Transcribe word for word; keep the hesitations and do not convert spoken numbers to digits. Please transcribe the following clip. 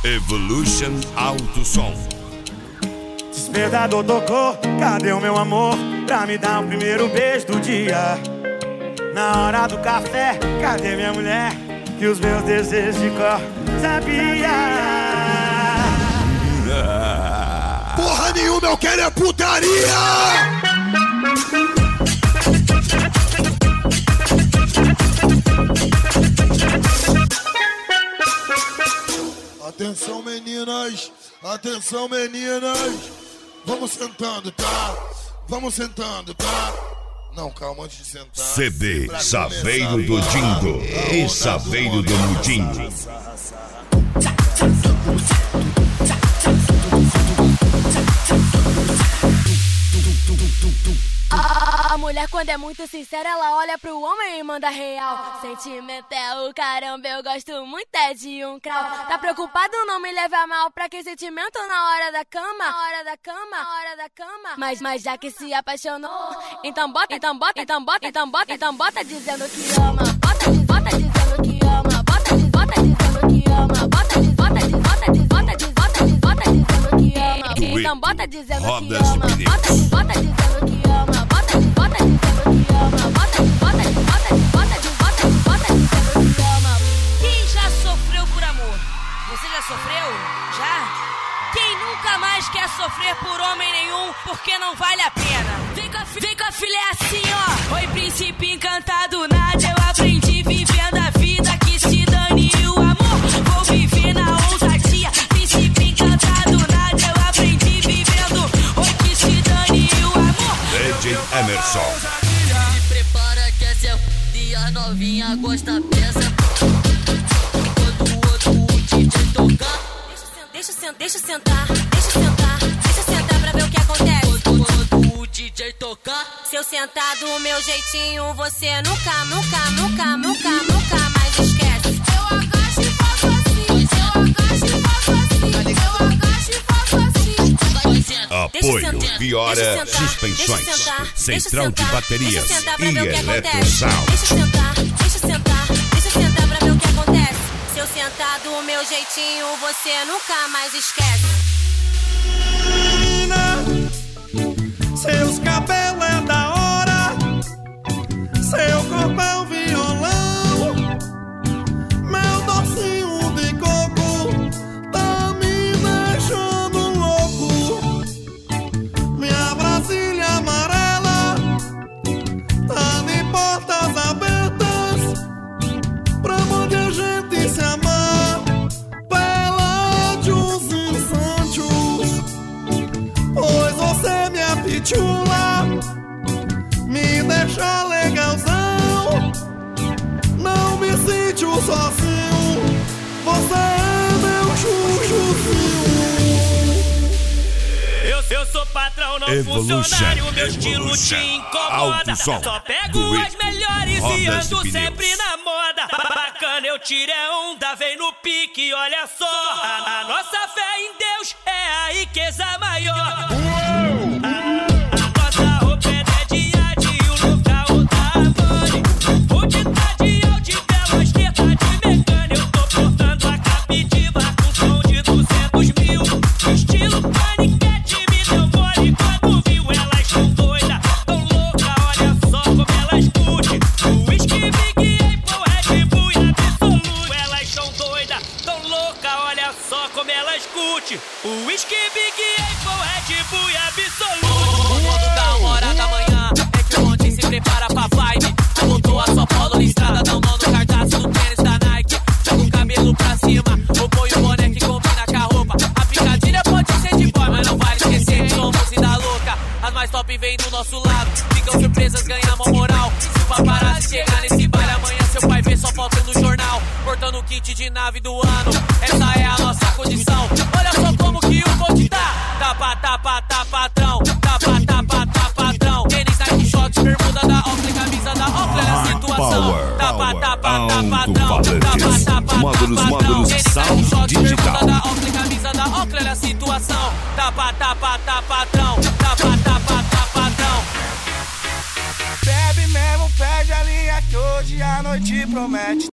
Evolution Auto Som. Despertador tocou, cadê o meu amor? Pra me dar o primeiro beijo do dia. Na hora do café, cadê minha mulher? Que os meus desejos de cor sabia. Porra nenhuma, eu quero é putaria! Atenção meninas, atenção meninas. Vamos sentando, tá? Vamos sentando, tá? Não, calma, antes de sentar. C D Saveiro do Dindo e Saveiro do Mudinho. A mulher, quando é muito sincera, ela olha pro homem e manda real. Sentimento é o caramba, eu gosto muito é de um crau. Tá preocupado não me levar mal? Pra que sentimento na hora da cama? Na hora da cama, na hora da cama. Mas, mas já que se apaixonou, então bota, então bota, então bota, então bota, então bota dizendo que ama. Bota, bota dizendo que ama. Bota, bota dizendo que ama. Bota, bota, bota, bota, bota, bota dizendo que ama. Então bota dizendo que ama. Bota, bota dizendo que ama. Bota, bota dizendo que ama. Bota, bota, bota, bota, bota, bota dizendo que ama. Quem já sofreu por amor? Você já sofreu? Já? Quem nunca mais quer sofrer por homem nenhum, porque não vale a pena? Vem com a, vem com a filha assim, ó. Oi, príncipe encantado, nada eu aprendi vivendo a vida, que se dane o amor. Vou viver na ousadia, príncipe encantado, nada eu aprendi vivendo. Oi, que se dane o amor. D J Emerson. Se prepara que essa é e a novinha gosta peça. Quando o outro D J tocar, Deixa eu sentar, deixa eu sentar, deixa eu sentar, deixa eu sentar pra ver o que acontece. quando o D J tocar, Se eu sentar do meu jeitinho, você nunca, nunca, nunca, nunca, nunca mais esquece. Eu agacho e faço assim, eu agacho e faço assim, eu agacho e faço assim. Apoio Piora Suspensões, Central de Baterias e Eletrosound. Deixa eu sentar, deixa eu sentar, deixa eu sentar pra ver o que acontece. Se eu sentar do meu jeitinho, você nunca mais esquece. Seus cabelos é da hora, seu corpo é um violão, meu docinho de coco tá me deixando louco. Minha Brasília amarela tá de portas abertas pra onde a gente se amar pela de uns instantes. Pois você me apitula, me deixa legalzão, não me sinto sozinho, você é meu chuchuzinho. Eu, eu sou patrão, não Evolution, funcionário, meu estilo Evolution, te incomoda. Auto Som, Só pego Dueto, as melhores e rodas de ando pneus. sempre na moda. Bacana, eu tirei onda, vem no pique, olha só. A, a nossa fé em Deus é a riqueza maior. O Whisky, Big Apple, Red Bull e Absolute. o mundo da hora da manhã é que ontem se prepara pra vibe. Voltou a sua polo listrada, dá um nó no cardápio do tênis da Nike. Joga o cabelo pra cima, ou põe o boné que combina com a roupa. A picadilha pode ser de boy, mas não vale esquecer que somos vida louca. As mais top vêm do nosso lado, ficam surpresas, ganhamos moral. Se o paparazzi chegar nesse baile amanhã, seu pai vê só foto no jornal. Cortando o kit de nave do ano, essa é a nossa condição. Olha só como que eu vou te dar. Tapa, tapa, tapa, patrão. Tapa, tapa, tapa, patrão. Tênis, Nike, shorts, bermuda da Oakley, camisa da Oakley, olha a situação. Power, Tapa, tapa, tapa, patrão. alto-falantes, Tapa, tapa, módulos, tapa, módulos, patrão. Tênis, Nike, sound shorts, digital. bermuda da Oakley, camisa da Oakley, olha a situação. Tapa, tapa, tapa, patrão. Tapa, tapa, tapa, patrão. Bebe mesmo, pede a linha que hoje a noite promete.